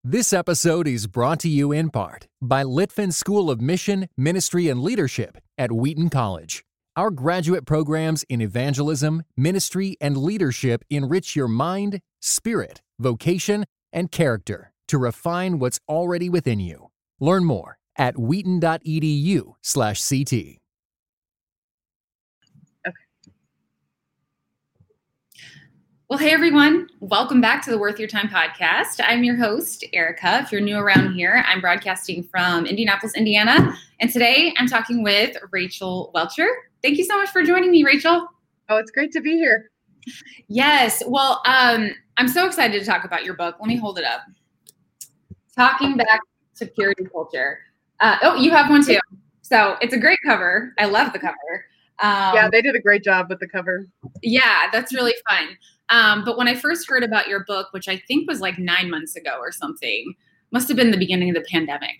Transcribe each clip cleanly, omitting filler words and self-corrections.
This episode is brought to you in part by Litvin School of Mission, Ministry, and Leadership at Wheaton College. Our graduate programs in evangelism, ministry, and leadership enrich your mind, spirit, vocation, and character to refine what's already within you. Learn more at wheaton.edu/CT. Well, hey, everyone. Welcome back to the Worth Your Time podcast. I'm your host, Erica. If you're new around here, I'm broadcasting from Indianapolis, Indiana. And today I'm talking with Rachel Welcher. Thank you so much for joining me, Rachel. Oh, it's great to be here. Yes. Well, I'm so excited to talk about your book. Let me hold it up. Talking Back to Purity Culture. You have one too. So it's a great cover. I love the cover. Yeah, they did a great job with the cover. Yeah, that's really fun. But when I first heard about your book, which I think was like 9 months ago or something, must have been the beginning of the pandemic.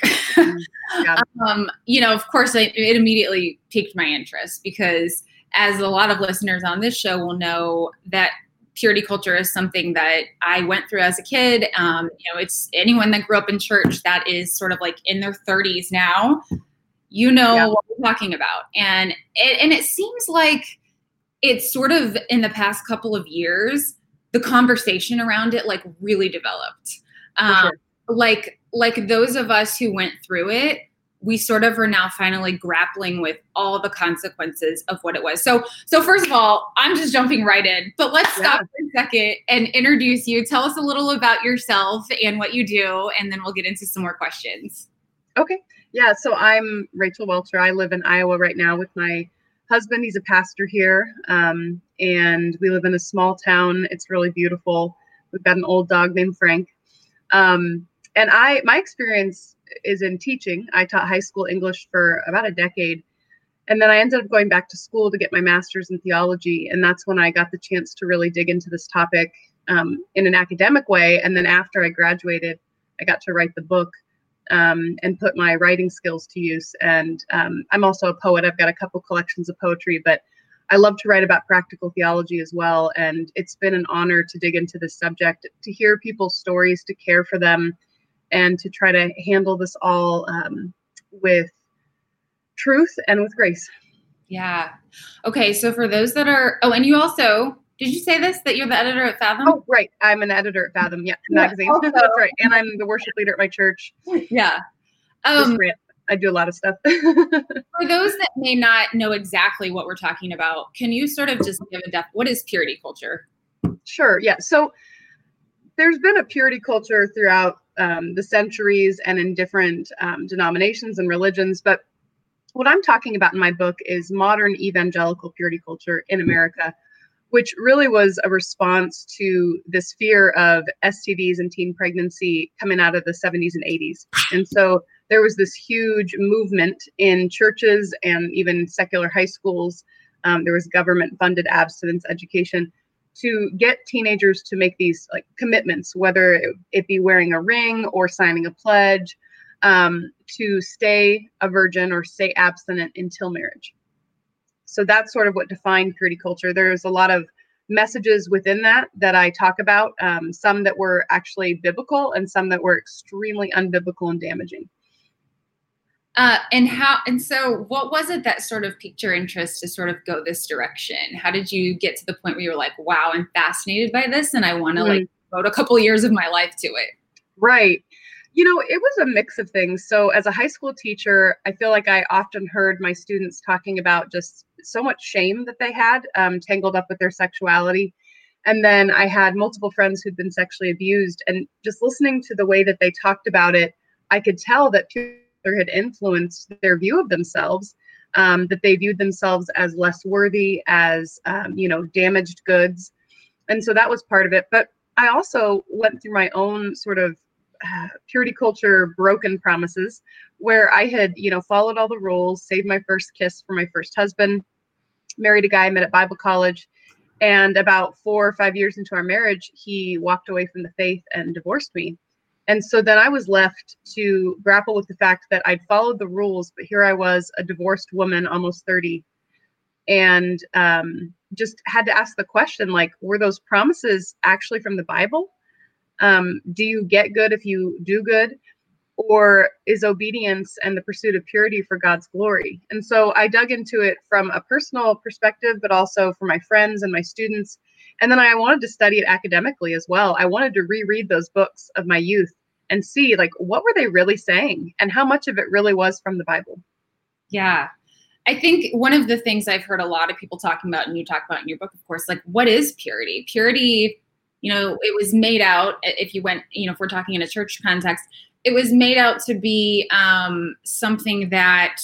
Yeah. Of course, it immediately piqued my interest because as a lot of listeners on this show will know that purity culture is something that I went through as a kid. It's anyone that grew up in church that is sort of like in their 30s now, what we're talking about. And it seems like it's sort of in the past couple of years, the conversation around it like really developed. Sure. Like those of us who went through it, we sort of are now finally grappling with all the consequences of what it was. So first of all, I'm just jumping right in, but let's stop for a second and introduce you. Tell us a little about yourself and what you do, and then we'll get into some more questions. Okay. Yeah. So I'm Rachel Welcher. I live in Iowa right now with my husband. He's a pastor here. And we live in a small town. It's really beautiful. We've got an old dog named Frank. And my experience is in teaching. I taught high school English for about a decade. And then I ended up going back to school to get my master's in theology. And that's when I got the chance to really dig into this topic in an academic way. And then after I graduated, I got to write the book and put my writing skills to use. And I'm also a poet. I've got a couple collections of poetry, but I love to write about practical theology as well. And it's been an honor to dig into this subject, to hear people's stories, to care for them, and to try to handle this all with truth and with grace. Yeah. Okay. So for those that are, and you also, did you say this, that you're the editor at Fathom? Oh, right. I'm an editor at Fathom, magazine. Also, That's right. And I'm the worship leader at my church. Yeah. I do a lot of stuff. For those that may not know exactly what we're talking about, can you sort of just give what is purity culture? Sure. Yeah. So there's been a purity culture throughout the centuries and in different denominations and religions. But what I'm talking about in my book is modern evangelical purity culture in America, which really was a response to this fear of STDs and teen pregnancy coming out of the 70s and 80s. And so there was this huge movement in churches and even secular high schools. There was government-funded abstinence education to get teenagers to make these like commitments, whether it be wearing a ring or signing a pledge, to stay a virgin or stay abstinent until marriage. So that's sort of what defined purity culture. There's a lot of messages within that I talk about, some that were actually biblical and some that were extremely unbiblical and damaging. So what was it that sort of piqued your interest to sort of go this direction? How did you get to the point where you were like, wow, I'm fascinated by this and I want to like devote a couple of years of my life to it? Right. It was a mix of things. So as a high school teacher, I feel like I often heard my students talking about just so much shame that they had tangled up with their sexuality. And then I had multiple friends who'd been sexually abused, and just listening to the way that they talked about it, I could tell that had influenced their view of themselves, that they viewed themselves as less worthy, as, damaged goods. And so that was part of it. But I also went through my own sort of purity culture broken promises where I had, followed all the rules, saved my first kiss for my first husband, married a guy I met at Bible college. And about 4 or 5 years into our marriage, he walked away from the faith and divorced me. And so then I was left to grapple with the fact that I'd followed the rules, but here I was, a divorced woman, almost 30, and just had to ask the question, like, were those promises actually from the Bible? Do you get good if you do good? Or is obedience and the pursuit of purity for God's glory? And so I dug into it from a personal perspective, but also for my friends and my students. And then I wanted to study it academically as well. I wanted to reread those books of my youth and see, like, what were they really saying and how much of it really was from the Bible. Yeah. I think one of the things I've heard a lot of people talking about, and you talk about in your book, of course, like, what is purity? Purity, it was made out, if you went, if we're talking in a church context, it was made out to be something that,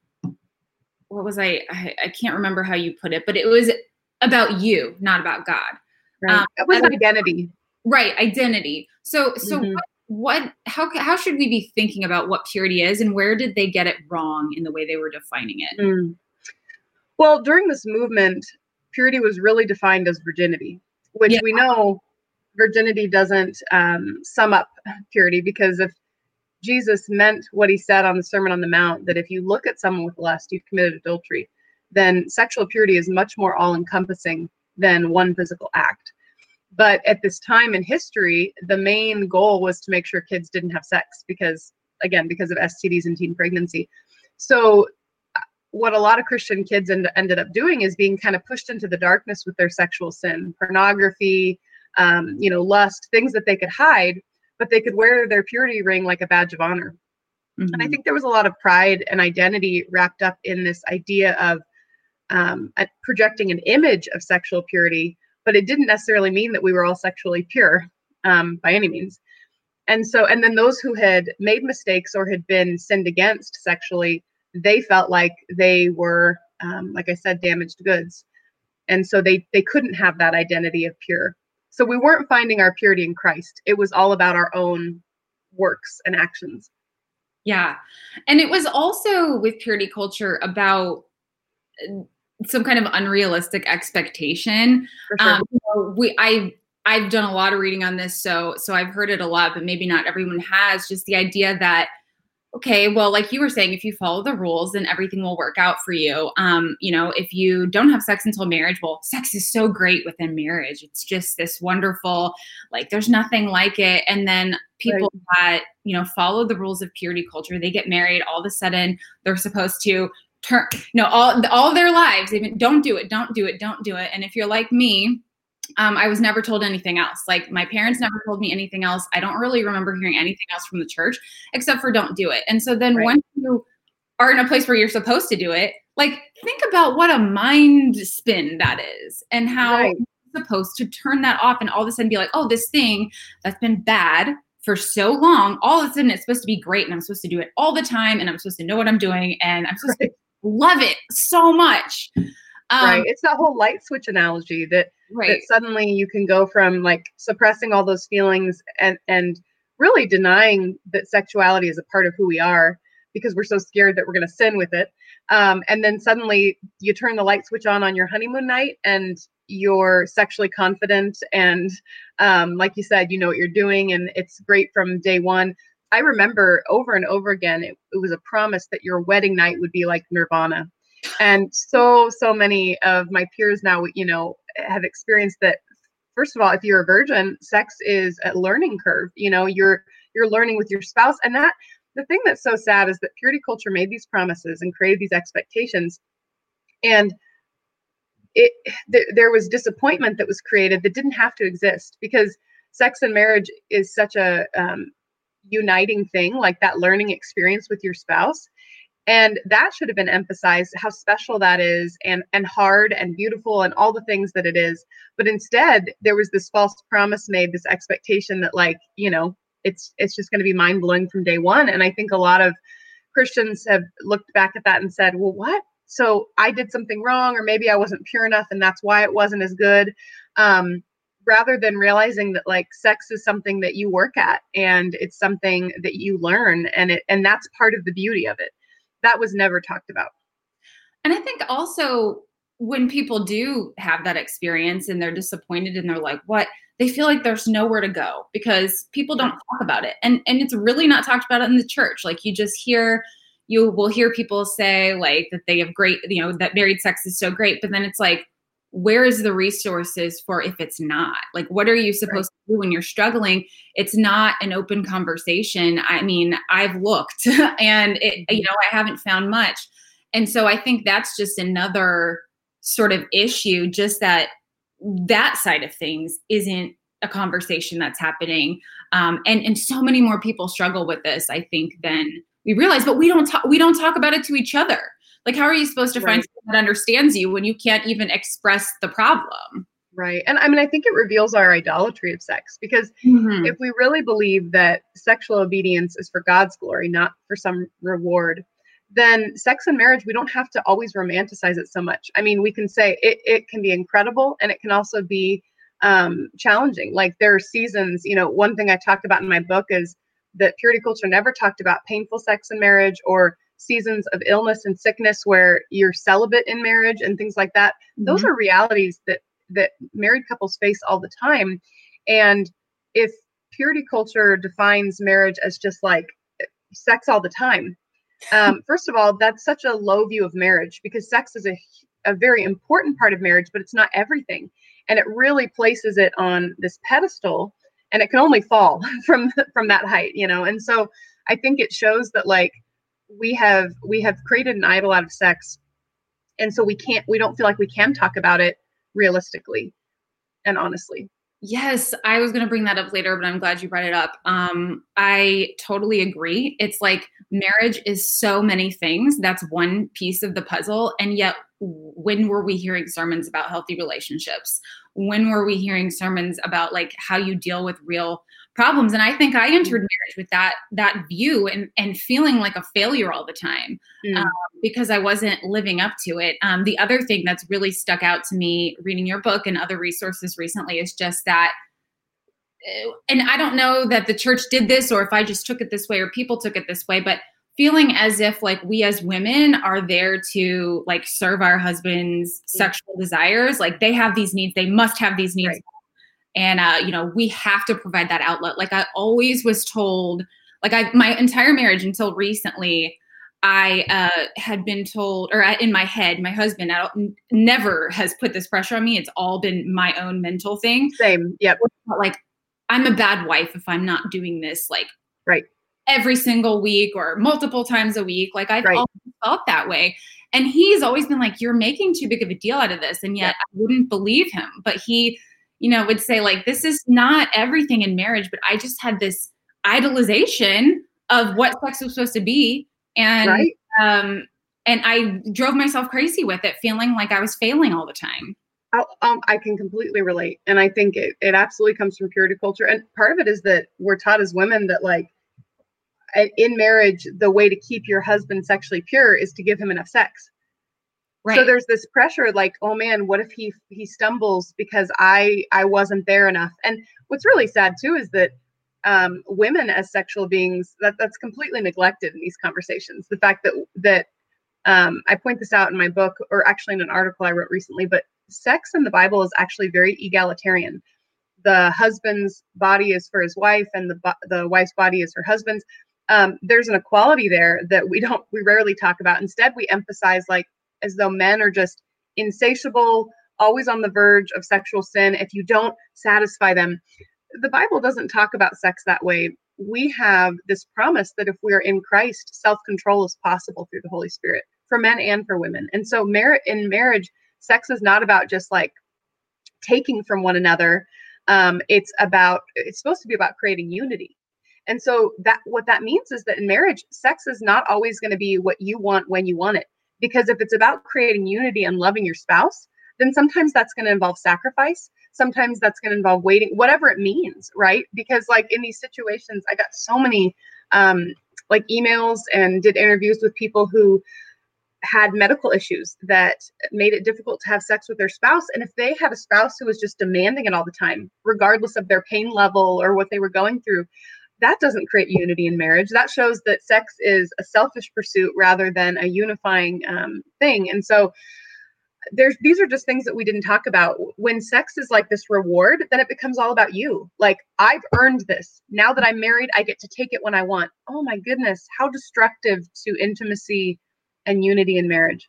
I can't remember how you put it, but it was about you, not about God. Right. It was identity. Right. Identity. So how should we be thinking about what purity is, and where did they get it wrong in the way they were defining it? Well, during this movement, purity was really defined as virginity, which we know virginity doesn't sum up purity, because if Jesus meant what he said on the Sermon on the Mount, that if you look at someone with lust, you've committed adultery, then sexual purity is much more all-encompassing than one physical act. But at this time in history, the main goal was to make sure kids didn't have sex because of STDs and teen pregnancy. So what a lot of Christian kids ended up doing is being kind of pushed into the darkness with their sexual sin, pornography, lust, things that they could hide, but they could wear their purity ring like a badge of honor. Mm-hmm. And I think there was a lot of pride and identity wrapped up in this idea of projecting an image of sexual purity, but it didn't necessarily mean that we were all sexually pure by any means. And then those who had made mistakes or had been sinned against sexually, they felt like they were, like I said, damaged goods. And so they couldn't have that identity of pure. So we weren't finding our purity in Christ. It was all about our own works and actions. Yeah. And it was also with purity culture about some kind of unrealistic expectation. For sure. I've done a lot of reading on this, so I've heard it a lot, but maybe not everyone has. Just the idea that, okay, well, like you were saying, if you follow the rules, then everything will work out for you. If you don't have sex until marriage, well, sex is so great within marriage. It's just this wonderful, like, there's nothing like it. And then people that, follow the rules of purity culture, they get married, all of a sudden they're supposed to turn, all their lives, even don't do it. And if you're like me, I was never told anything else. Like, my parents never told me anything else. I don't really remember hearing anything else from the church except for don't do it. And so then once you are in a place where you're supposed to do it, like, think about what a mind spin that is and how you're supposed to turn that off and all of a sudden be like, oh, this thing that's been bad for so long, all of a sudden it's supposed to be great and I'm supposed to do it all the time and I'm supposed to know what I'm doing and I'm supposed to love it so much. It's that whole light switch analogy that suddenly you can go from, like, suppressing all those feelings and really denying that sexuality is a part of who we are because we're so scared that we're going to sin with it. And then suddenly you turn the light switch on your honeymoon night and you're sexually confident. And like you said, you know what you're doing and it's great from day one. I remember over and over again, it was a promise that your wedding night would be like Nirvana. And so many of my peers now, have experienced that. First of all, if you're a virgin, sex is a learning curve. You're learning with your spouse. And that the thing that's so sad is that purity culture made these promises and created these expectations. And there was disappointment that was created that didn't have to exist, because sex and marriage is such a uniting thing, like that learning experience with your spouse. And that should have been emphasized, how special that is and hard and beautiful and all the things that it is. But instead, there was this false promise made, this expectation that, like, it's just going to be mind blowing from day one. And I think a lot of Christians have looked back at that and said, well, what? So I did something wrong, or maybe I wasn't pure enough and that's why it wasn't as good. Rather than realizing that, like, sex is something that you work at and it's something that you learn, and that's part of the beauty of it. That was never talked about. And I think also when people do have that experience and they're disappointed and they're like, what? They feel like there's nowhere to go because people don't talk about it. And it's really not talked about in the church. Like, you will hear people say, like, that they have great, that married sex is so great. But then it's like, where is the resources for if it's not? Like, what are you supposed to do when you're struggling? It's not an open conversation. I mean, I've looked and I haven't found much. And so I think that's just another sort of issue, just that side of things isn't a conversation that's happening. And so many more people struggle with this, I think, than we realize, but we don't talk about it to each other. Like, how are you supposed to find someone that understands you when you can't even express the problem? Right. And I mean, I think it reveals our idolatry of sex, because if we really believe that sexual obedience is for God's glory, not for some reward, then sex and marriage, we don't have to always romanticize it so much. I mean, we can say it can be incredible, and it can also be challenging. Like, there are seasons, one thing I talked about in my book is that purity culture never talked about painful sex in marriage, or seasons of illness and sickness where you're celibate in marriage and things like that. Those are realities that married couples face all the time. And if purity culture defines marriage as just like sex all the time, first of all, that's such a low view of marriage, because sex is a very important part of marriage, but it's not everything. And it really places it on this pedestal, and it can only fall from that height, And so I think it shows that, like, we have created an idol out of sex. And so we don't feel like we can talk about it realistically and honestly. Yes, I was going to bring that up later, but I'm glad you brought it up. I totally agree. It's like marriage is so many things. That's one piece of the puzzle. And yet, when were we hearing sermons about healthy relationships? When were we hearing sermons about like how you deal with real problems? And I think I entered marriage with that view and feeling like a failure all the time because I wasn't living up to it. The other thing that's really stuck out to me reading your book and other resources recently is just that, and I don't know that the church did this or if I just took it this way or people took it this way, but feeling as if like we as women are there to like serve our husbands' sexual desires. Like, they have these needs, they must have these needs. Right. And, we have to provide that outlet. Like, I always was told, like, my entire marriage until recently, I had been told, or in my head, my husband never has put this pressure on me. It's all been my own mental thing. Same. Yep. Like, I'm a bad wife if I'm not doing this, like, right, every single week or multiple times a week. Like, I've always felt that way. And he's always been like, you're making too big of a deal out of this. And yet I wouldn't believe him. But he, would say like, this is not everything in marriage, but I just had this idolization of what sex was supposed to be. And, and I drove myself crazy with it, feeling like I was failing all the time. I can completely relate. And I think it absolutely comes from purity culture. And part of it is that we're taught as women that, like, in marriage, the way to keep your husband sexually pure is to give him enough sex. Right. So there's this pressure, like, oh man, what if he stumbles because I wasn't there enough? And what's really sad too is that women as sexual beings, that's completely neglected in these conversations. The fact that I point this out in my book, or actually in an article I wrote recently, but sex in the Bible is actually very egalitarian. The husband's body is for his wife, and the wife's body is her husband's. There's an equality there that we rarely talk about. Instead, we emphasize, like, as though men are just insatiable, always on the verge of sexual sin if you don't satisfy them. The Bible doesn't talk about sex that way. We have this promise that if we are in Christ, self-control is possible through the Holy Spirit for men and for women. And so in marriage, sex is not about just like taking from one another. It's supposed to be about creating unity. And so what that means is that in marriage, sex is not always going to be what you want when you want it. Because if it's about creating unity and loving your spouse, then sometimes that's going to involve sacrifice. Sometimes that's going to involve waiting, whatever it means, right? Because like in these situations, I got so many like emails and did interviews with people who had medical issues that made it difficult to have sex with their spouse. And if they had a spouse who was just demanding it all the time, regardless of their pain level or what they were going through, that doesn't create unity in marriage. That shows that sex is a selfish pursuit rather than a unifying thing. And so these are just things that we didn't talk about. When sex is like this reward, then it becomes all about you. Like, I've earned this. Now that I'm married, I get to take it when I want. Oh my goodness, how destructive to intimacy and unity in marriage.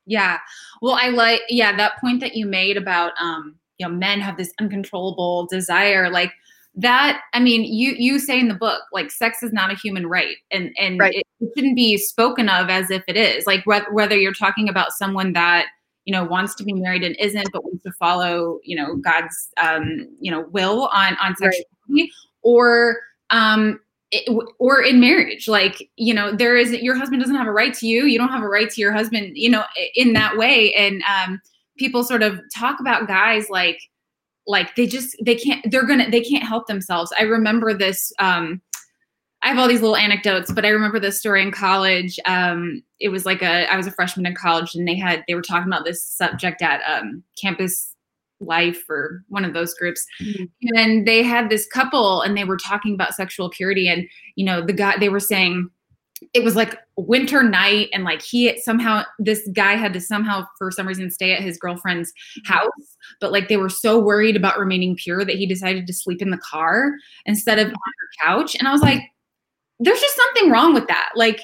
Yeah. Well, that point that you made about, men have this uncontrollable desire, like that. I mean, you say in the book, like sex is not a human right, and Right. it shouldn't be spoken of as if it is. Like whether you're talking about someone that, wants to be married and isn't, but wants to follow, God's, will on Right. sexuality, or, or in marriage, like, there is, your husband doesn't have a right to you. You don't have a right to your husband, in that way. And, people sort of talk about guys like they can't help themselves. I remember this, I have all these little anecdotes, but I remember this story in college. It was like I was a freshman in college, and they were talking about this subject at Campus Life or one of those groups. Mm-hmm. And they had this couple, and they were talking about sexual purity. And, they were saying it was like winter night, and like this guy had to somehow, for some reason, stay at his girlfriend's house. But like they were so worried about remaining pure that he decided to sleep in the car instead of on her couch. And I was like, there's just something wrong with that. Like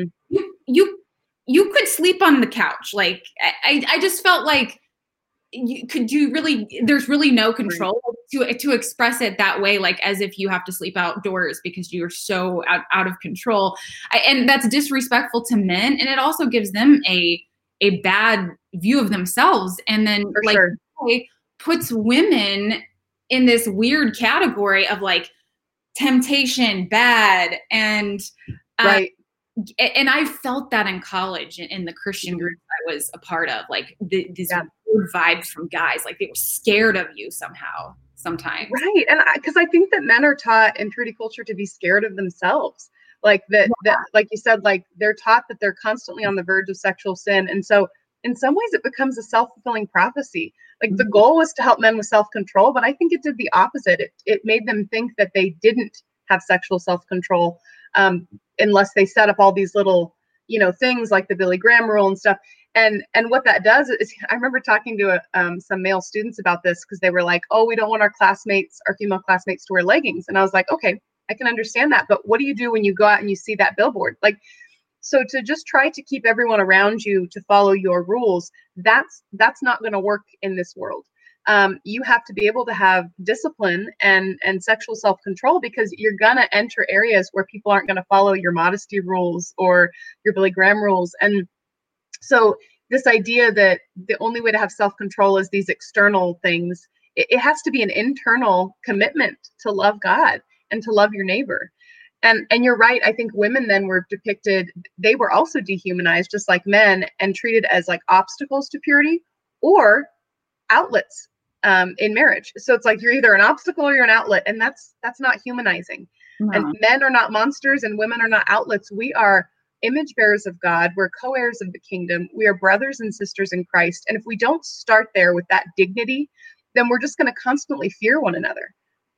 you could sleep on the couch. Like I just felt like there's really no control to express it that way, like as if you have to sleep outdoors because you're so out of control. And that's disrespectful to men. And it also gives them a bad view of themselves. And then puts women in this weird category of like temptation, bad. And, right. And I felt that in college in the Christian group I was a part of, like these weird vibes from guys, like they were scared of you somehow, sometimes. Right. And because I think that men are taught in purity culture to be scared of themselves. Like that, like you said, like they're taught that they're constantly on the verge of sexual sin. And so in some ways it becomes a self-fulfilling prophecy. Like the goal was to help men with self-control, but I think it did the opposite. It made them think that they didn't have sexual self-control unless they set up all these little, things like the Billy Graham rule and stuff. And what that does is, I remember talking to some male students about this because they were like, oh, we don't want our female classmates to wear leggings. And I was like, okay, I can understand that. But what do you do when you go out and you see that billboard? Like, so to just try to keep everyone around you to follow your rules, that's not going to work in this world. You have to be able to have discipline and sexual self-control, because you're going to enter areas where people aren't going to follow your modesty rules or your Billy Graham rules. And so this idea that the only way to have self-control is these external things, it has to be an internal commitment to love God and to love your neighbor. And you're right. I think women then were depicted, they were also dehumanized just like men, and treated as like obstacles to purity or outlets in marriage. So it's like you're either an obstacle or you're an outlet, and that's not humanizing. No. And men are not monsters and women are not outlets. We are image bearers of God. We're co-heirs of the kingdom. We are brothers and sisters in Christ. And if we don't start there with that dignity, then we're just going to constantly fear one another.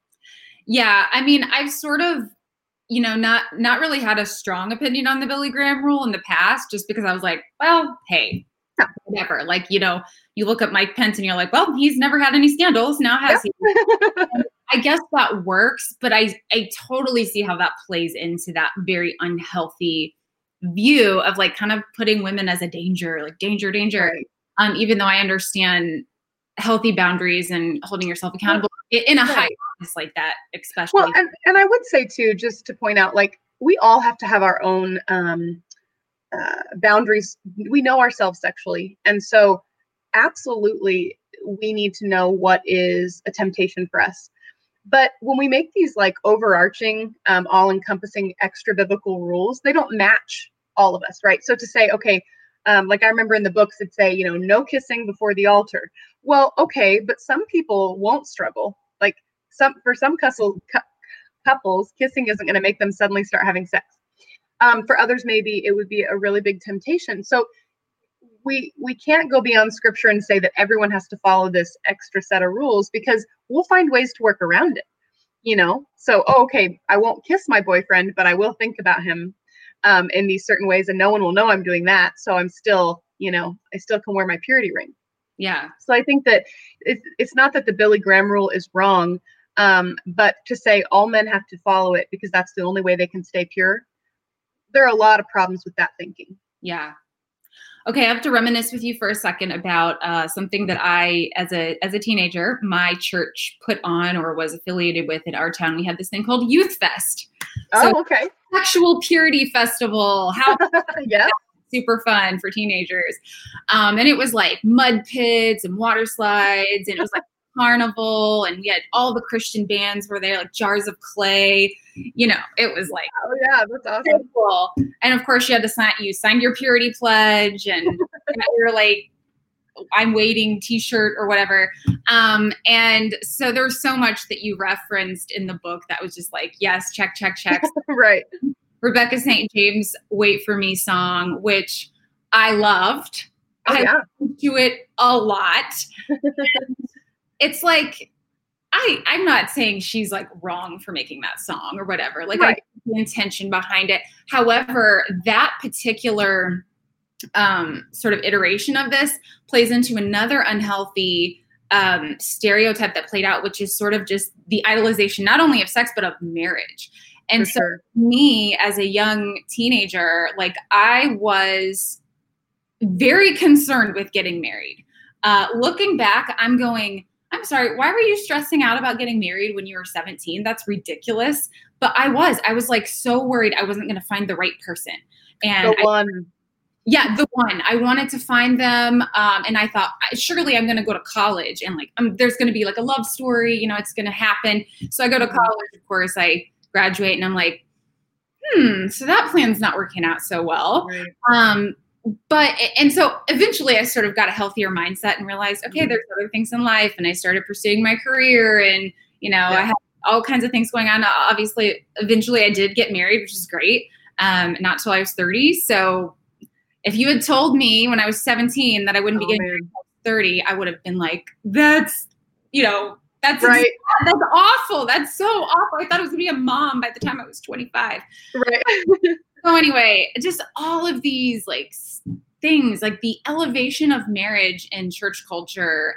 Yeah. I mean, I've sort of, not really had a strong opinion on the Billy Graham rule in the past, just because I was like, well, hey, whatever. Like, you look at Mike Pence and you're like, well, he's never had any scandals. Now has he? I guess that works, but I totally see how that plays into that very unhealthy view of like kind of putting women as a danger, like danger. Right. Even though I understand healthy boundaries and holding yourself accountable in a high office like that, especially. Well, and I would say too, just to point out, like we all have to have our own boundaries. We know ourselves sexually, and so absolutely we need to know what is a temptation for us. But when we make these like overarching, all-encompassing extra biblical rules, they don't match all of us, right? So to say, okay, like I remember in the books it'd say, no kissing before the altar. Well, okay, but some people won't struggle. Like for some couples, kissing isn't going to make them suddenly start having sex. For others, maybe it would be a really big temptation. So we can't go beyond scripture and say that everyone has to follow this extra set of rules, because we'll find ways to work around it. So, okay, I won't kiss my boyfriend, but I will think about him in these certain ways, and no one will know I'm doing that. So I'm still, I still can wear my purity ring. Yeah. So I think that it's not that the Billy Graham rule is wrong, but to say all men have to follow it because that's the only way they can stay pure, there are a lot of problems with that thinking. Yeah. Okay, I have to reminisce with you for a second about something that I, as a teenager, my church put on or was affiliated with in our town. We had this thing called Youth Fest. So, Oh, okay. Sexual Purity Festival. How Yeah. super fun for teenagers. And it was like mud pits and water slides, and it was like carnival, and we had all the Christian bands were there, like Jars of Clay. It was like, Oh yeah, that's awesome. cool. And of course, you signed your purity pledge, and you're like, I'm waiting t-shirt or whatever. And so there was so much that you referenced in the book that was just like, yes, check. Right. Rebecca St. James' Wait For Me song, which I loved. Oh, yeah. I listened to it a lot. It's like, I'm not saying she's like wrong for making that song or whatever. Like, right. I get the intention behind it. However, that particular sort of iteration of this plays into another unhealthy stereotype that played out, which is sort of just the idolization, not only of sex, but of marriage. And For so sure. me as a young teenager, like I was very concerned with getting married. Looking back, I'm sorry, why were you stressing out about getting married when you were 17? That's ridiculous. But I was like so worried I wasn't going to find the right person. And the one. Yeah, the one. I wanted to find them. And I thought, surely I'm going to go to college and like, there's going to be like a love story, it's going to happen. So I go to college, of course, I graduate, and I'm like, so that plan's not working out so well. Right. And so eventually I sort of got a healthier mindset and realized, okay, there's other things in life. And I started pursuing my career, and, I had all kinds of things going on. Obviously, eventually I did get married, which is great. Not till I was 30. So if you had told me when I was 17 that I wouldn't be getting married until 30, I would have been like, that's right. That's awful. That's so awful. I thought I was going to be a mom by the time I was 25. Right. So anyway, just all of these like things, like the elevation of marriage in church culture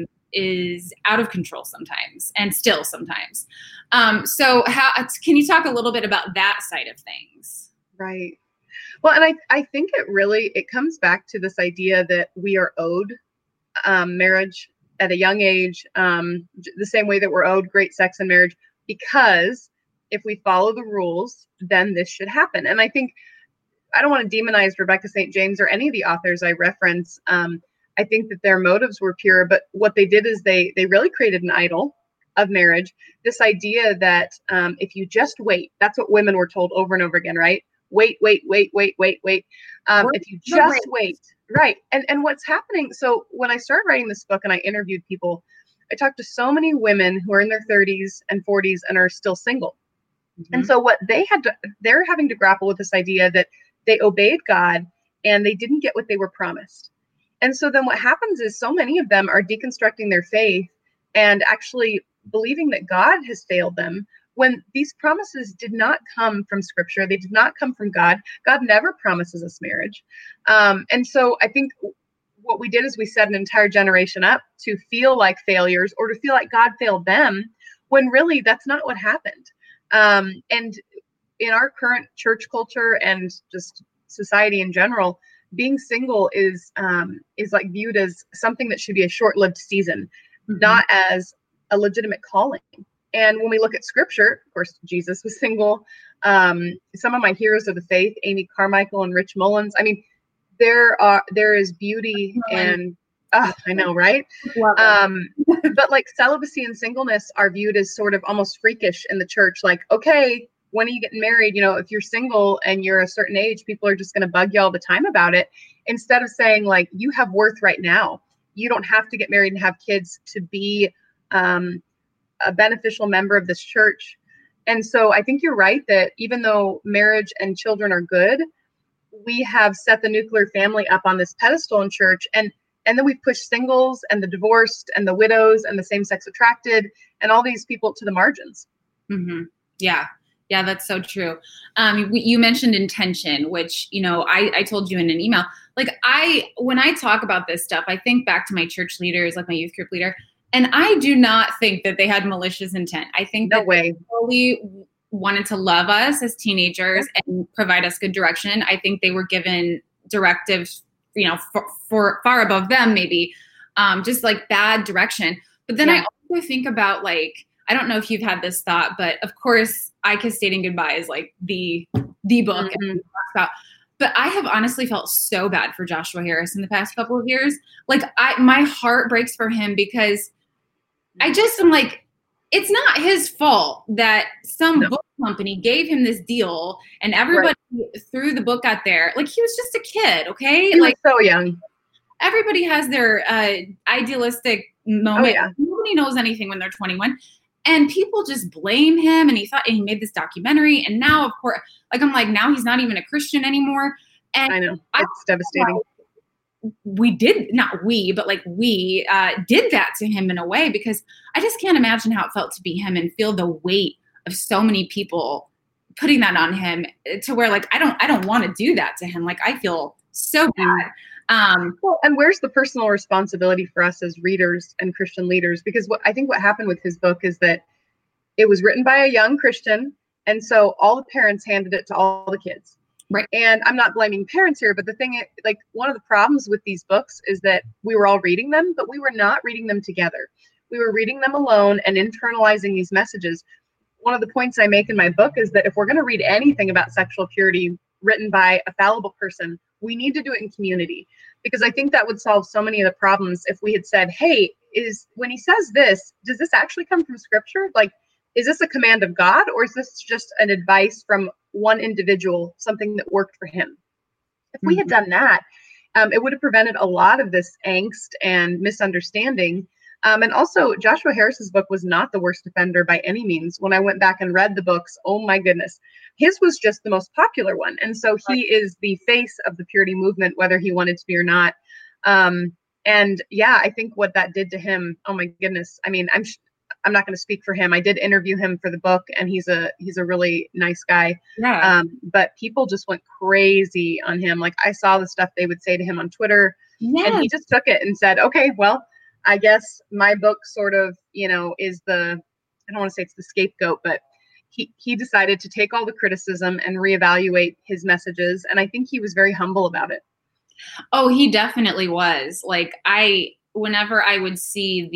is out of control sometimes, and still sometimes. So can you talk a little bit about that side of things? Right. Well, and I think it comes back to this idea that we are owed marriage at a young age, the same way that we're owed great sex and marriage, because if we follow the rules, then this should happen. And I think, I don't want to demonize Rebecca St. James or any of the authors I reference. I think that their motives were pure, but what they did is they really created an idol of marriage. This idea that if you just wait, that's what women were told over and over again, right? Wait. If you just wait. Right. And what's happening? So when I started writing this book and I interviewed people, I talked to so many women who are in their 30s and 40s and are still single. Mm-hmm. And so what they're having to grapple with this idea that they obeyed God and they didn't get what they were promised. And so then what happens is so many of them are deconstructing their faith and actually believing that God has failed them, when these promises did not come from Scripture. They did not come from God. God never promises us marriage. And so I think what we did is we set an entire generation up to feel like failures, or to feel like God failed them, when really that's not what happened. And in our current church culture and just society in general, being single is like viewed as something that should be a short-lived season, not as a legitimate calling. And when we look at Scripture, of course, Jesus was single. Some of my heroes of the faith, Amy Carmichael and Rich Mullins. I mean, there is beauty and I know, right? But like celibacy and singleness are viewed as sort of almost freakish in the church. Like, okay, when are you getting married? If you're single and you're a certain age, people are just going to bug you all the time about it. Instead of saying like, you have worth right now. You don't have to get married and have kids to be a beneficial member of this church. And so I think you're right that even though marriage and children are good, we have set the nuclear family up on this pedestal in church. And then we've pushed singles and the divorced and the widows and the same-sex attracted and all these people to the margins. Mm-hmm. Yeah. Yeah, that's so true. You mentioned intention, which, I told you in an email, like when I talk about this stuff, I think back to my church leaders, like my youth group leader, and I do not think that they had malicious intent. I think that they really wanted to love us as teenagers and provide us good direction. I think they were given directives for far above them, maybe, just like bad direction. But then I also think about, like, I don't know if you've had this thought, but of course, I Kiss Dating Goodbye is like the book about. But I have honestly felt so bad for Joshua Harris in the past couple of years. Like, my heart breaks for him, because I just am like, it's not his fault that some book company gave him this deal and everybody threw the book out there. Like, he was just a kid, okay? He was so young. Everybody has their idealistic moment. Nobody knows anything when they're 21. And people just blame him, and he made this documentary, and now, of course, like, I'm like, now he's not even a Christian anymore. And I know, it's devastating. We did that to him in a way, because I just can't imagine how it felt to be him and feel the weight of so many people putting that on him, to where, like, I don't want to do that to him. Like, I feel so bad. Well, and where's the personal responsibility for us as readers and Christian leaders? Because I think what happened with his book is that it was written by a young Christian, and so all the parents handed it to all the kids. Right. And I'm not blaming parents here, but the thing is, like, one of the problems with these books is that we were all reading them, but we were not reading them together. We were reading them alone and internalizing these messages. One of the points I make in my book is that if we're going to read anything about sexual purity written by a fallible person, we need to do it in community, because I think that would solve so many of the problems if we had said, hey, when he says this, does this actually come from scripture? Like, is this a command of God, or is this just an advice from one individual, something that worked for him? If we had done that, it would have prevented a lot of this angst and misunderstanding. And also, Joshua Harris's book was not the worst offender by any means. When I went back and read the books, oh my goodness, his was just the most popular one. And so he is the face of the purity movement, whether he wanted to be or not. And yeah, I think what that did to him, oh my goodness. I mean, I'm not going to speak for him. I did interview him for the book, and he's a really nice guy. Yeah. But people just went crazy on him. Like, I saw the stuff they would say to him on Twitter, and he just took it and said, okay, well, I guess my book sort of, is I don't want to say it's the scapegoat, but he decided to take all the criticism and reevaluate his messages. And I think he was very humble about it. Oh, he definitely was. Like, whenever I would see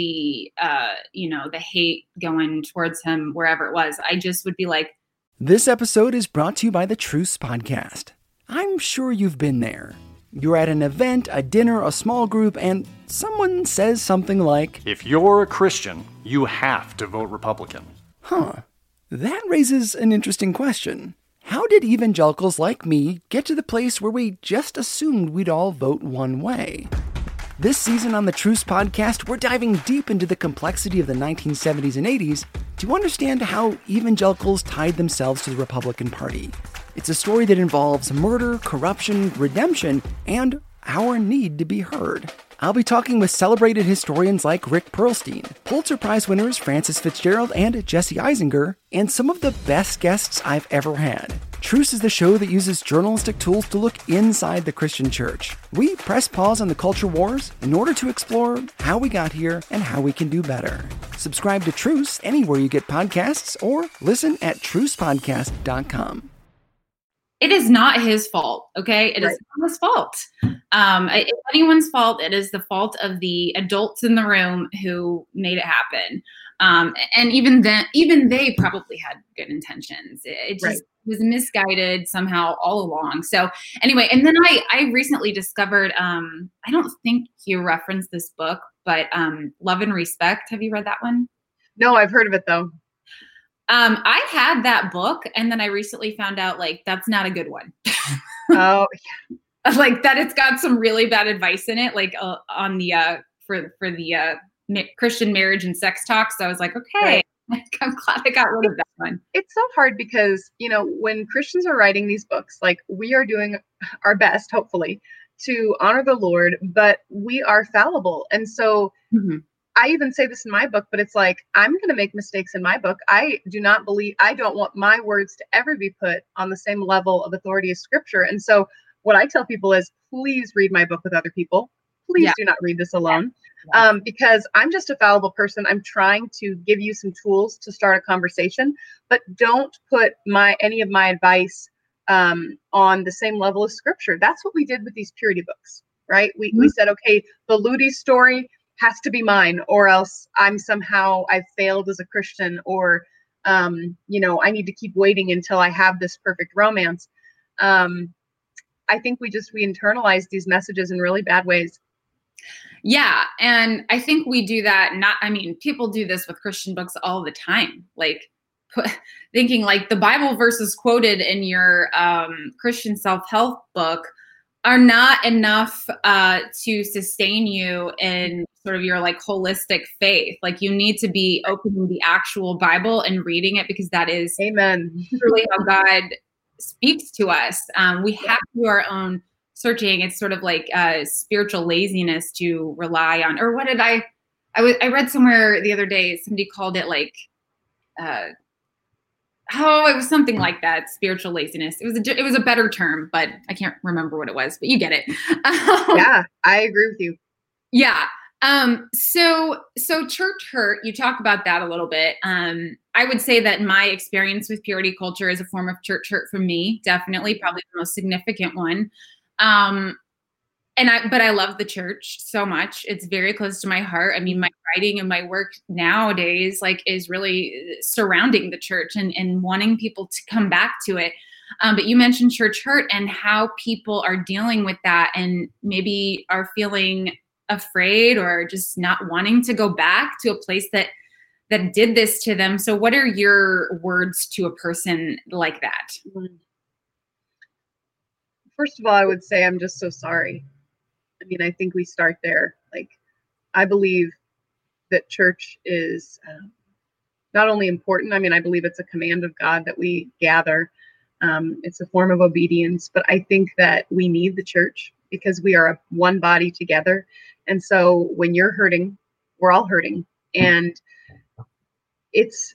the hate going towards him, wherever it was, I just would be like. This episode is brought to you by the Truce Podcast. I'm sure you've been there. You're at an event, a dinner, a small group, and someone says something like, if you're a Christian, you have to vote Republican. Huh. That raises an interesting question. How did evangelicals like me get to the place where we just assumed we'd all vote one way? This season on the Truce Podcast, we're diving deep into the complexity of the 1970s and 80s to understand how evangelicals tied themselves to the Republican Party. It's a story that involves murder, corruption, redemption, and our need to be heard. I'll be talking with celebrated historians like Rick Perlstein, Pulitzer Prize winners Frances Fitzgerald and Jesse Eisinger, and some of the best guests I've ever had. Truce is the show that uses journalistic tools to look inside the Christian church. We press pause on the culture wars in order to explore how we got here and how we can do better. Subscribe to Truce anywhere you get podcasts, or listen at trucepodcast.com. It is not his fault, okay? It is not his fault. If anyone's fault, it is the fault of the adults in the room who made it happen. And even they probably had good intentions. It just was misguided somehow all along. So anyway, and then I recently discovered, I don't think you referenced this book, but Love and Respect. Have you read that one? No, I've heard of it though. I had that book, and then I recently found out, like, that's not a good one. Oh, yeah. Like, that it's got some really bad advice in it, like on the for the Christian marriage and sex talk. So I was like, okay, I'm glad I got rid of that one. It's so hard because, when Christians are writing these books, like, we are doing our best, hopefully, to honor the Lord, but we are fallible. And so I even say this in my book, but it's like, I'm going to make mistakes in my book. I don't want my words to ever be put on the same level of authority as scripture. And so what I tell people is, please read my book with other people. Please do not read this alone. Because I'm just a fallible person. I'm trying to give you some tools to start a conversation, but don't put any of my advice on the same level as scripture. That's what we did with these purity books. right? We said, okay, the Ludi story has to be mine, or else I've failed as a Christian, or, I need to keep waiting until I have this perfect romance. I think we internalize these messages in really bad ways. Yeah. And I think we do that. People do this with Christian books all the time. Like thinking like the Bible verses quoted in your Christian self-help book are not enough to sustain you in sort of your like holistic faith. Like you need to be opening the actual Bible and reading it, because that is Amen. Truly how God speaks to us. We have to do our own searching. It's sort of like spiritual laziness to rely on, or what did I read somewhere the other day, somebody called it like, it was something like that, spiritual laziness. It was a better term, but I can't remember what it was, but you get it. Yeah, I agree with you. Yeah. So church hurt, you talk about that a little bit. I would say that my experience with purity culture is a form of church hurt for me, definitely, probably the most significant one. But I love the church so much. It's very close to my heart. I mean, my writing and my work nowadays, like, is really surrounding the church and wanting people to come back to it. But you mentioned church hurt and how people are dealing with that and maybe are feeling afraid or just not wanting to go back to a place that did this to them. So what are your words to a person like that? First of all, I would say I'm just so sorry. I mean, I think we start there. Like, I believe that church is not only important. I mean, I believe it's a command of God that we gather. It's a form of obedience, but I think that we need the church because we are one body together. And so when you're hurting, we're all hurting. And it's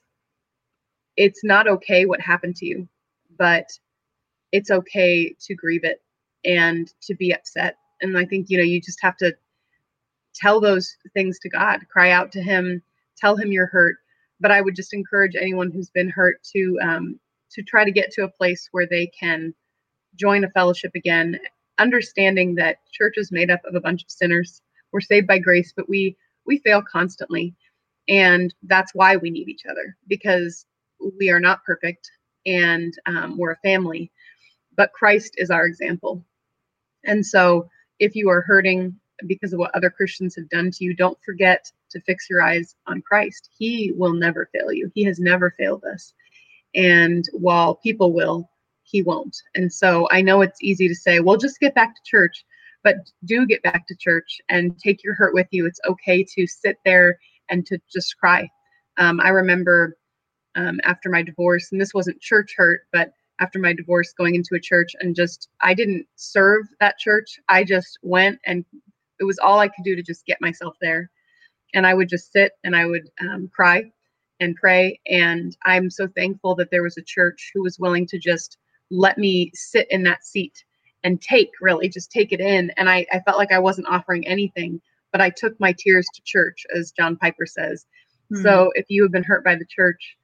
not okay what happened to you, but it's okay to grieve it and to be upset. And I think, you just have to tell those things to God, cry out to him, tell him you're hurt. But I would just encourage anyone who's been hurt to try to get to a place where they can join a fellowship again, understanding that church is made up of a bunch of sinners. We're saved by grace, but we fail constantly. And that's why we need each other, because we are not perfect, and we're a family, but Christ is our example. And so if you are hurting because of what other Christians have done to you, don't forget to fix your eyes on Christ. He will never fail you. He has never failed us. And while people will, he won't. And so I know it's easy to say, well, just get back to church, but do get back to church and take your hurt with you. It's okay to sit there and to just cry. I remember after my divorce, and this wasn't church hurt, but after my divorce, going into a church and I didn't serve that church. I just went, and it was all I could do to just get myself there. And I would just sit and I would cry and pray. And I'm so thankful that there was a church who was willing to just let me sit in that seat and take it in. And I felt like I wasn't offering anything, but I took my tears to church, as John Piper says. Mm-hmm. So if you have been hurt by the church,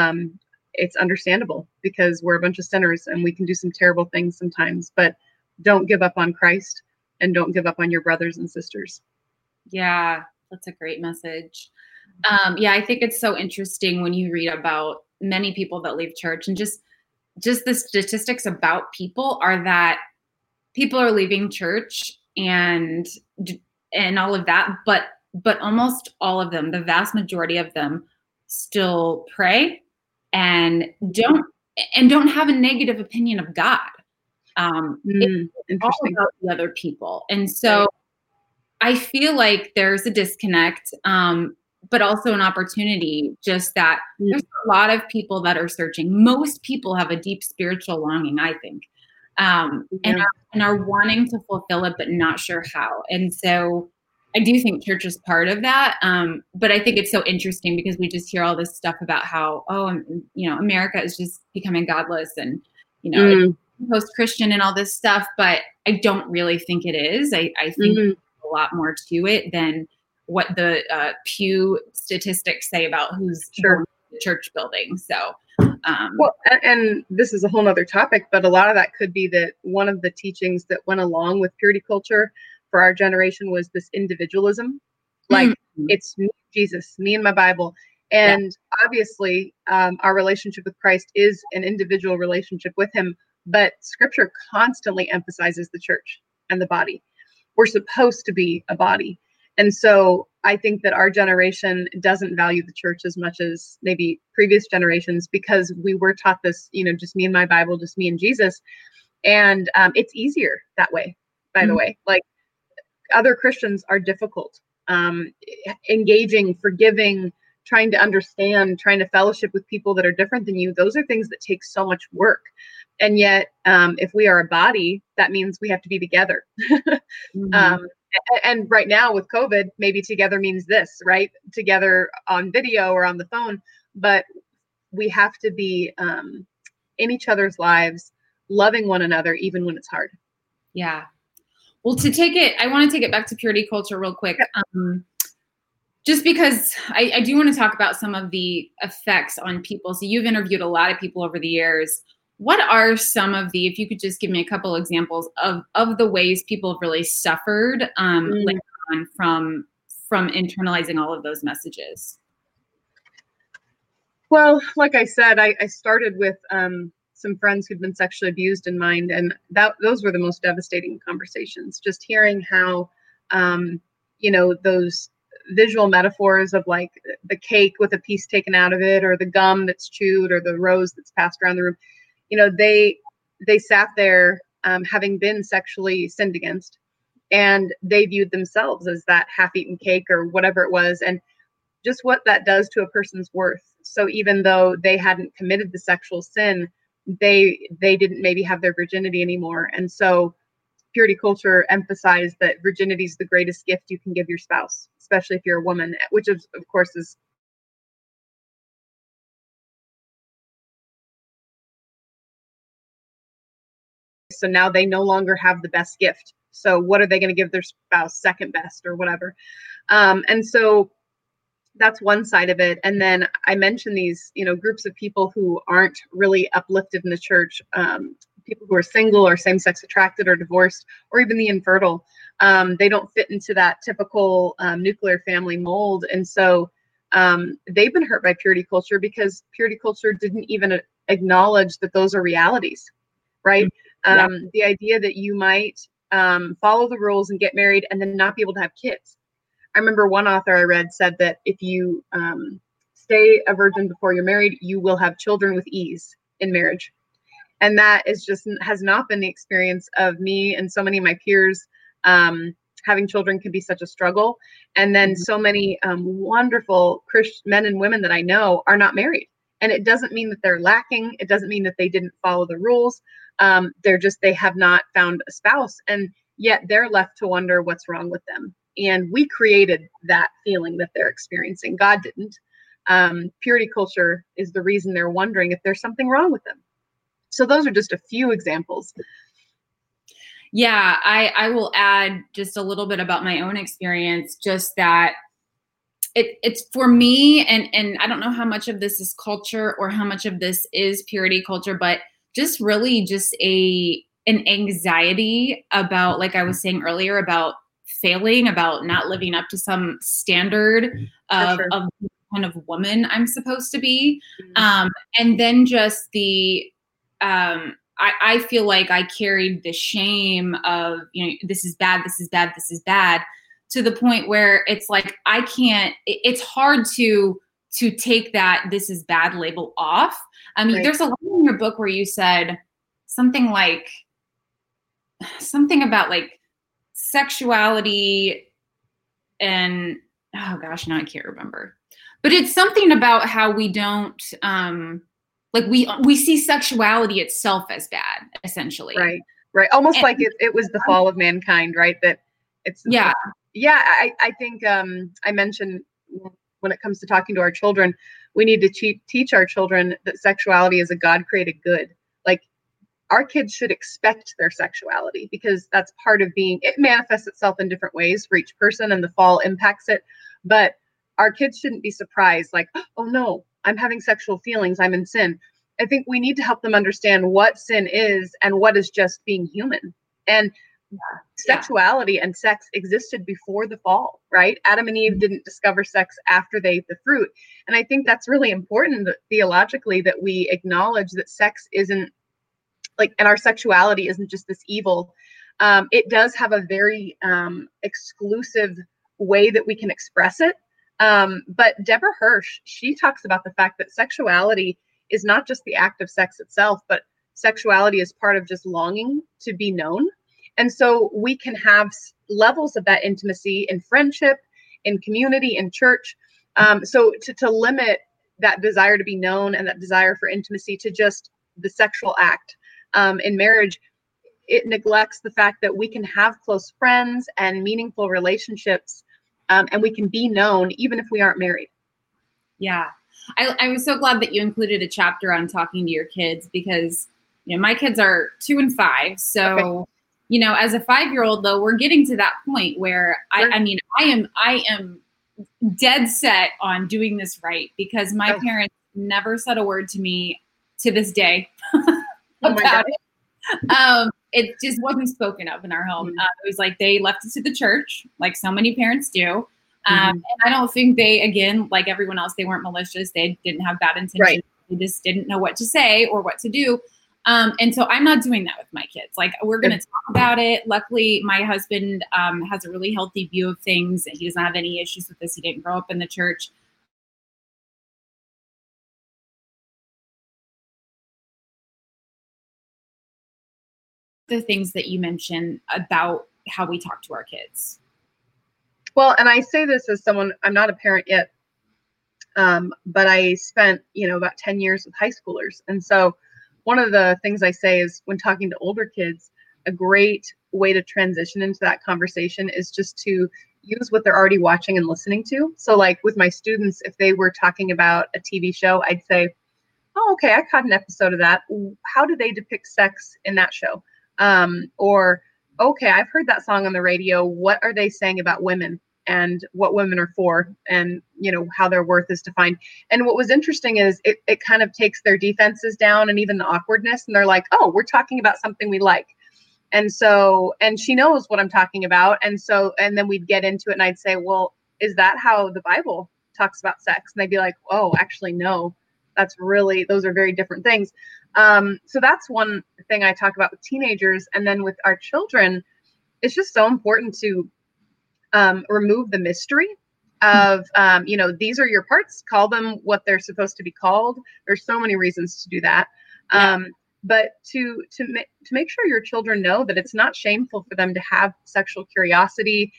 it's understandable, because we're a bunch of sinners and we can do some terrible things sometimes, but don't give up on Christ and don't give up on your brothers and sisters. Yeah, that's a great message. I think it's so interesting when you read about many people that leave church, and just the statistics about people are that people are leaving church and all of that, but almost all of them, the vast majority of them, still pray and don't have a negative opinion of God. It's all about the other people. And so I feel like there's a disconnect, but also an opportunity, just that there's a lot of people that are searching. Most people have a deep spiritual longing, I think, and are wanting to fulfill it, but not sure how. And so I do think church is part of that. But I think it's so interesting because we just hear all this stuff about how, America is just becoming godless and, post-Christian and all this stuff. But I don't really think it is. I think there's a lot more to it than what the Pew statistics say about who's in the church building. So, and this is a whole nother topic, but a lot of that could be that one of the teachings that went along with purity culture for our generation was this individualism. Like, it's me, Jesus, me and my Bible. And obviously, our relationship with Christ is an individual relationship with him, but scripture constantly emphasizes the church and the body. We're supposed to be a body. And so I think that our generation doesn't value the church as much as maybe previous generations, because we were taught this, just me and my Bible, just me and Jesus. And it's easier that way, by the way. Like, other Christians are difficult, engaging, forgiving, trying to understand, trying to fellowship with people that are different than you. Those are things that take so much work. And yet, if we are a body, that means we have to be together. And right now with COVID, maybe together means this, right? Together on video or on the phone, but we have to be in each other's lives, loving one another, even when it's hard. Yeah. Well, I want to take it back to purity culture real quick. Just because I do want to talk about some of the effects on people. So you've interviewed a lot of people over the years. What are some of if you could just give me a couple examples of the ways people have really suffered later on from internalizing all of those messages? Well, like I said, I started with some friends who'd been sexually abused in mind, and those were the most devastating conversations. Just hearing how, those visual metaphors of like the cake with a piece taken out of it, or the gum that's chewed, or the rose that's passed around the room. They sat there having been sexually sinned against, and they viewed themselves as that half-eaten cake or whatever it was, and just what that does to a person's worth. So even though they hadn't committed the sexual sin, they didn't maybe have their virginity anymore. And so purity culture emphasized that virginity is the greatest gift you can give your spouse, especially if you're a woman, which of course is so now they no longer have the best gift. So what are they going to give their spouse? Second best or whatever. And so that's one side of it. And then I mentioned these, groups of people who aren't really uplifted in the church, people who are single or same-sex attracted or divorced, or even the infertile. They don't fit into that typical nuclear family mold. And so they've been hurt by purity culture because purity culture didn't even acknowledge that those are realities, right? The idea that you might follow the rules and get married and then not be able to have kids. I remember one author I read said that if you stay a virgin before you're married, you will have children with ease in marriage. And that has not been the experience of me and so many of my peers. Having children can be such a struggle. And then so many wonderful Christian men and women that I know are not married. And it doesn't mean that they're lacking. It doesn't mean that they didn't follow the rules. They have not found a spouse. And yet they're left to wonder what's wrong with them. And we created that feeling that they're experiencing. God didn't. Purity culture is the reason they're wondering if there's something wrong with them. So those are just a few examples. Yeah, I will add just a little bit about my own experience, just that it's for me, and I don't know how much of this is culture or how much of this is purity culture, but just really just an anxiety about, like I was saying earlier, about failing, about not living up to some standard of the kind of woman I'm supposed to be. And then just I feel like I carried the shame of, this is bad, this is bad, this is bad, to the point where it's like, it's hard to take that this is bad label off. I mean, There's a line in your book where you said something about like sexuality and, oh gosh, now I can't remember, but it's something about how we don't, we see sexuality itself as bad, essentially. Right. Almost like it was the fall of mankind, right? That it's, I think I mentioned when it comes to talking to our children, we need to teach our children that sexuality is a God-created good. Like, our kids should expect their sexuality because that's part of it manifests itself in different ways for each person, and the fall impacts it. But our kids shouldn't be surprised, like, oh no, I'm having sexual feelings, I'm in sin. I think we need to help them understand what sin is and what is just being human. And Sexuality and sex existed before the fall, right? Adam and Eve didn't discover sex after they ate the fruit. And I think that's really important theologically, that we acknowledge that sex isn't like, and our sexuality isn't just this evil. It does have a very exclusive way that we can express it. But Deborah Hirsch, she talks about the fact that sexuality is not just the act of sex itself, but sexuality is part of just longing to be known. And so we can have levels of that intimacy in friendship, in community, in church. So to limit that desire to be known and that desire for intimacy to just the sexual act in marriage, it neglects the fact that we can have close friends and meaningful relationships, and we can be known even if we aren't married. Yeah. I was so glad that you included a chapter on talking to your kids, because, my kids are 2 and 5. So, okay. As a 5-year-old though, we're getting to that point where I am dead set on doing this right, because my parents never said a word to me to this day about it. It just wasn't spoken of in our home. It was like they left it to the church, like so many parents do. And I don't think they, again, like everyone else, they weren't malicious. They didn't have bad intentions. Right. They just didn't know what to say or what to do. And so I'm not doing that with my kids. Like, we're going to talk about it. Luckily, my husband has a really healthy view of things. He doesn't have any issues with this. He didn't grow up in the church. The things that you mentioned about how we talk to our kids. Well, and I say this as someone, I'm not a parent yet, but I spent, about 10 years with high schoolers. And so one of the things I say is, when talking to older kids, a great way to transition into that conversation is just to use what they're already watching and listening to. So like with my students, if they were talking about a TV show, I'd say, oh, okay, I caught an episode of that. How do they depict sex in that show? Or, okay, I've heard that song on the radio. What are they saying about women and what women are for, and, how their worth is defined? And what was interesting is it kind of takes their defenses down and even the awkwardness. And they're like, oh, we're talking about something we like. And so, and she knows what I'm talking about. And so, and then we'd get into it and I'd say, well, is that how the Bible talks about sex? And they'd be like, oh, actually, no, those are very different things. So that's one thing I talk about with teenagers. And then with our children, it's just so important to remove the mystery of, these are your parts, call them what they're supposed to be called. There's so many reasons to do that. But to make sure your children know that it's not shameful for them to have sexual curiosity.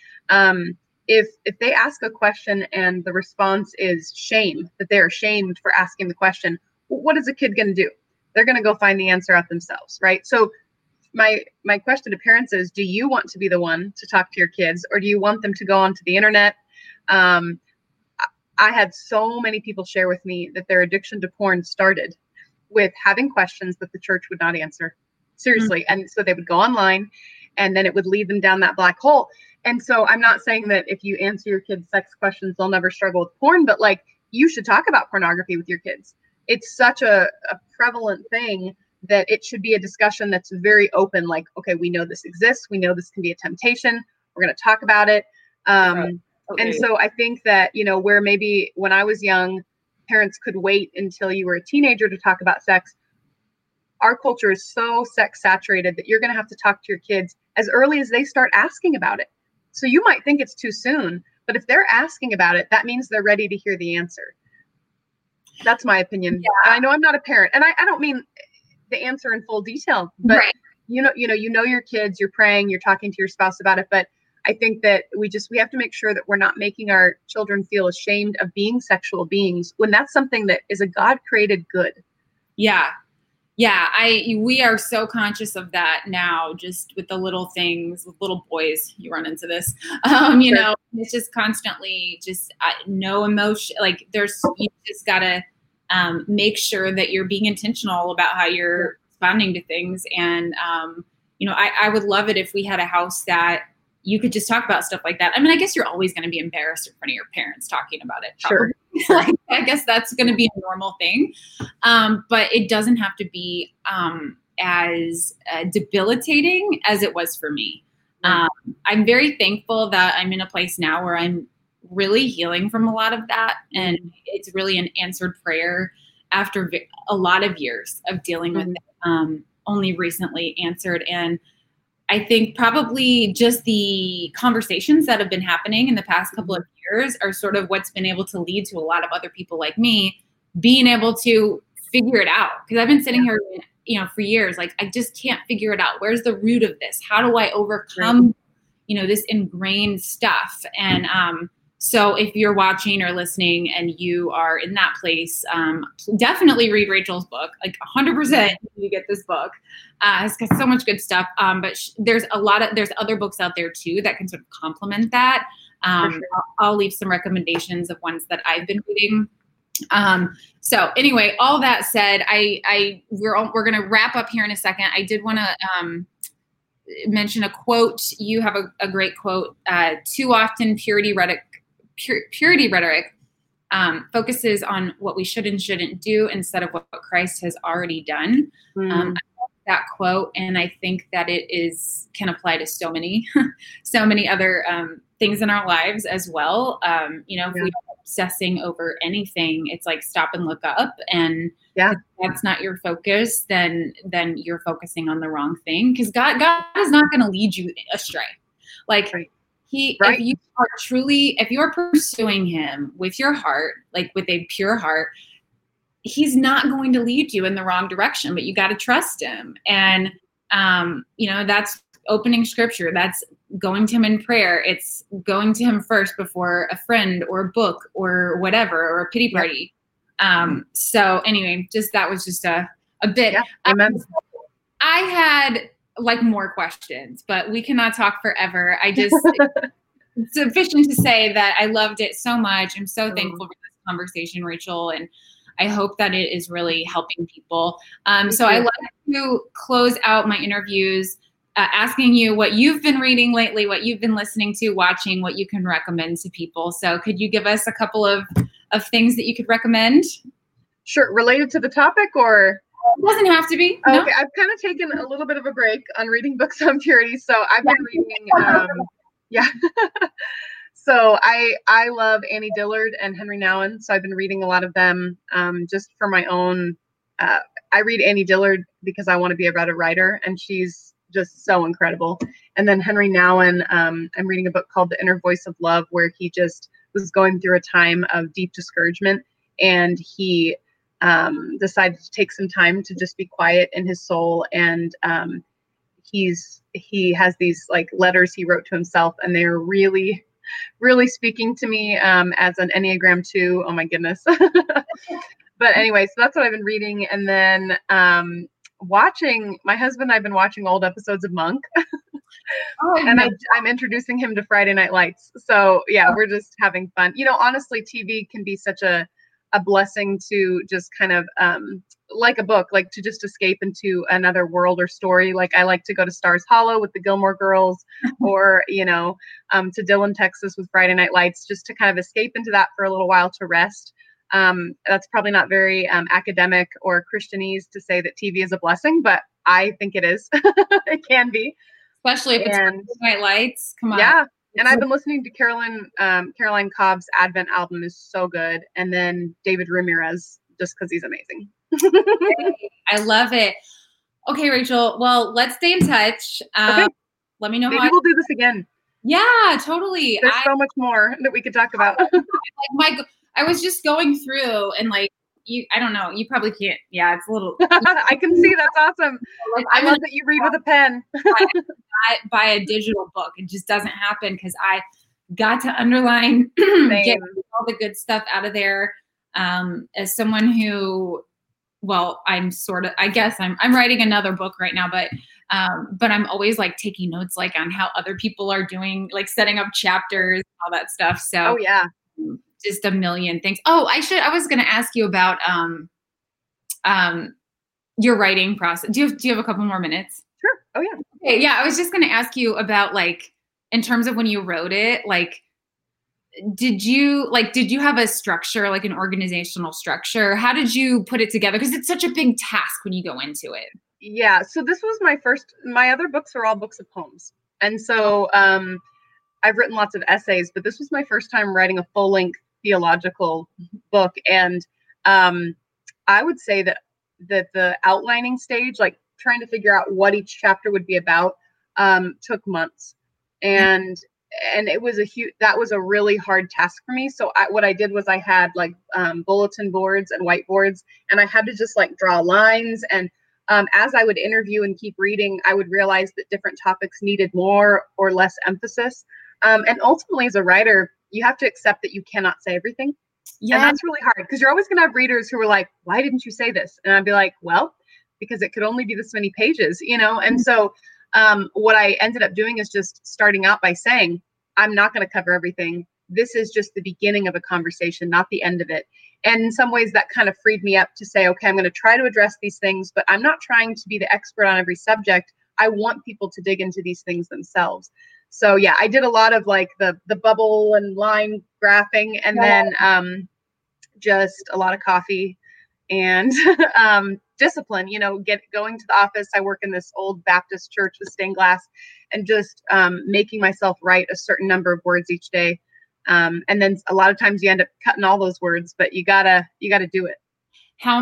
If they ask a question and the response is shame, that they're ashamed for asking the question, what is a kid going to do? They're going to go find the answer out themselves, right? So my question to parents is, do you want to be the one to talk to your kids, or do you want them to go onto the internet? I had so many people share with me that their addiction to porn started with having questions that the church would not answer. Seriously. And so they would go online, and then it would lead them down that black hole. And so I'm not saying that if you answer your kids' sex questions, they'll never struggle with porn, but like, you should talk about pornography with your kids. It's such a prevalent thing that it should be a discussion that's very open. Like, okay, we know this exists. We know this can be a temptation. We're going to talk about it. Right. Okay. And so I think that, where maybe when I was young, parents could wait until you were a teenager to talk about sex. Our culture is so sex saturated that you're going to have to talk to your kids as early as they start asking about it. So you might think it's too soon, but if they're asking about it, that means they're ready to hear the answer. That's my opinion. Yeah. I know I'm not a parent, and I don't mean the answer in full detail, but right. you know your kids, you're praying, you're talking to your spouse about it. But I think that we have to make sure that we're not making our children feel ashamed of being sexual beings when that's something that is a God created good. Yeah. Yeah. We are so conscious of that now, just with the little things, with little boys, you run into this, sure. It's just constantly just no emotion. Like you just gotta make sure that you're being intentional about how you're responding to things. And, I would love it if we had a house that you could just talk about stuff like that. I mean, I guess you're always going to be embarrassed in front of your parents talking about it. Probably. Sure. Like, I guess that's going to be a normal thing. But it doesn't have to be as debilitating as it was for me. I'm very thankful that I'm in a place now where I'm really healing from a lot of that. And it's really an answered prayer after a lot of years of dealing with it, only recently answered. And I think probably just the conversations that have been happening in the past couple of years are sort of what's been able to lead to a lot of other people like me being able to figure it out. Because I've been sitting here, for years, like, I just can't figure it out. Where's the root of this? How do I overcome, this ingrained stuff? And so if you're watching or listening and you are in that place, definitely read Rachel's book. Like 100% you get this book. It's got so much good stuff. But there's other books out there too that can sort of complement that. Sure. I'll leave some recommendations of ones that I've been reading. So anyway, all that said, we're going to wrap up here in a second. I did want to mention a quote. You have a great quote. Too often purity rhetoric focuses on what we should and shouldn't do instead of what Christ has already done. I love that quote, and I think that can apply to so many other things in our lives as well. If we are obsessing over anything, it's like stop and look up, and if that's not your focus, then you're focusing on the wrong thing, because God is not going to lead you astray. Like, if you are pursuing him with your heart, like with a pure heart, he's not going to lead you in the wrong direction, but you got to trust him. And, that's opening scripture. That's going to him in prayer. It's going to him first before a friend or a book or whatever, or a pity party. So anyway, that was just a bit. Yeah, amen. I had more questions, but we cannot talk forever. It's sufficient to say that I loved it so much. I'm so thankful for this conversation, Rachel, and I hope that it is really helping people. So I like to close out my interviews asking you what you've been reading lately, what you've been listening to, watching, what you can recommend to people. So could you give us a couple of things that you could recommend? Sure. Related to the topic, or? It doesn't have to be. Okay. No? I've kind of taken a little bit of a break on reading books on purity. So I've been reading, So I love Annie Dillard and Henry Nouwen. So I've been reading a lot of them just for my own. I read Annie Dillard because I want to be a better writer, and she's just so incredible. And then Henry Nouwen, I'm reading a book called The Inner Voice of Love, where he just was going through a time of deep discouragement, and he decided to take some time to just be quiet in his soul. And he has these letters he wrote to himself, and they're really, really speaking to me as an Enneagram 2. Oh my goodness. But anyway, so that's what I've been reading. And then watching, my husband and I've been watching old episodes of Monk. And I'm introducing him to Friday Night Lights. So yeah, we're just having fun. Honestly, TV can be such a blessing to just kind of like a book, like to just escape into another world or story. Like I like to go to Stars Hollow with the Gilmore Girls, or to Dillon, Texas with Friday Night Lights, just to kind of escape into that for a little while to rest. That's probably not very academic or Christianese to say that TV is a blessing, but I think it is. It can be, especially if it's Friday Night Lights. Come on. Yeah. And I've been listening to Caroline Cobb's Advent album is so good. And then David Ramirez, just because he's amazing. I love it. Okay, Rachel. Well, let's stay in touch. Okay. Let me know. Maybe we'll do this again. Yeah, totally. There's so much more that we could talk about. I was just going through and I don't know. You probably can't. Yeah, it's a little. I can see. That's awesome. I love that you read with a pen. Buy a digital book. It just doesn't happen because I got to underline, get all the good stuff out of there. As someone who, I guess I'm writing another book right now, but I'm always taking notes on how other people are doing, setting up chapters, all that stuff. So just a million things. Oh, I was going to ask you about your writing process. Do you have a couple more minutes? Sure. Oh yeah. Okay, yeah, I was just going to ask you about in terms of when you wrote it, did you have a structure, an organizational structure? How did you put it together? Because it's such a big task when you go into it. Yeah. So this was my other books are all books of poems. And so I've written lots of essays, but this was my first time writing a full-length theological book. And I would say that the outlining stage, like trying to figure out what each chapter would be about, took months. And it was that was a really hard task for me. So what I did was I had like bulletin boards and whiteboards, and I had to just like draw lines. And as I would interview and keep reading, I would realize that different topics needed more or less emphasis. And ultimately, as a writer, you have to accept that you cannot say everything. Yeah. And that's really hard because you're always going to have readers who are like, why didn't you say this? And I'd be like, well, because it could only be this many pages, you know? And so what I ended up doing is just starting out by saying, I'm not going to cover everything. This is just the beginning of a conversation, not the end of it. And in some ways that kind of freed me up to say, okay, I'm going to try to address these things, but I'm not trying to be the expert on every subject. I want people to dig into these things themselves. So yeah, I did a lot of like the bubble and line graphing, and then just a lot of coffee and discipline, you know, going to the office. I work in this old Baptist church with stained glass, and just making myself write a certain number of words each day. And then a lot of times you end up cutting all those words, but you gotta do it. How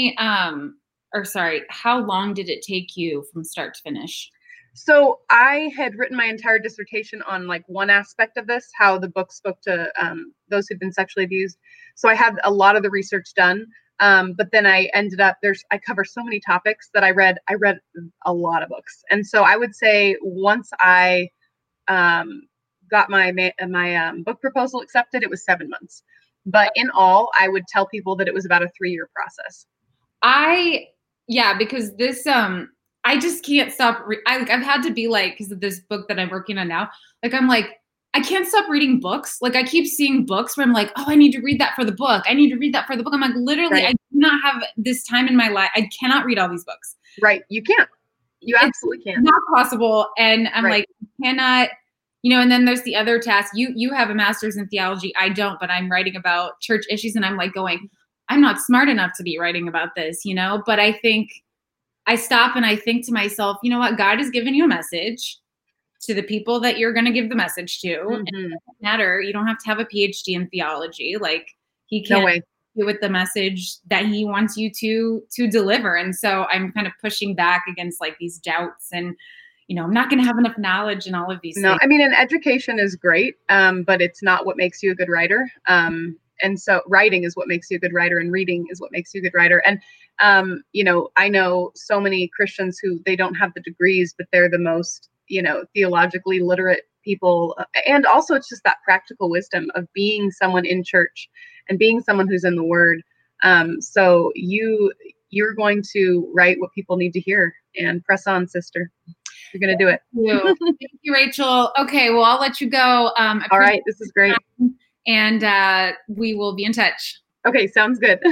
long did it take you from start to finish? So I had written my entire dissertation on like one aspect of this, how the book spoke to those who'd been sexually abused. So I had a lot of the research done. But then I ended up I cover so many topics that I read a lot of books. And so I would say once I got my book proposal accepted, it was 7 months. But in all, I would tell people that it was about a 3-year process. Because this, I just can't stop. I've had to be like, because of this book that I'm working on now, like, I'm like, I can't stop reading books. Like I keep seeing books where I'm like, oh, I need to read that for the book. I need to read that for the book. I'm like, literally, right. I do not have this time in my life. I cannot read all these books. Right. You can't. You absolutely can't. Not possible. And I'm like, I cannot, and then there's the other task. You have a master's in theology. I don't, but I'm writing about church issues. And I'm like going, I'm not smart enough to be writing about this, but I think I stop and I think to myself, you know what? God has given you a message to the people that you're going to give the message to. Mm-hmm. It doesn't matter. You don't have to have a PhD in theology. Like he can do with the message that he wants you to deliver. And so I'm kind of pushing back against like these doubts and, I'm not going to have enough knowledge and all of these things. I mean, and education is great, but it's not what makes you a good writer. And so writing is what makes you a good writer, and reading is what makes you a good writer. And, I know so many Christians who they don't have the degrees, but they're the most, theologically literate people. And also it's just that practical wisdom of being someone in church and being someone who's in the Word. So you're going to write what people need to hear, and press on, sister. You're going to do it. Thank you, Rachel. Okay, well, I'll let you go. All right, this is great. And we will be in touch. Okay, sounds good.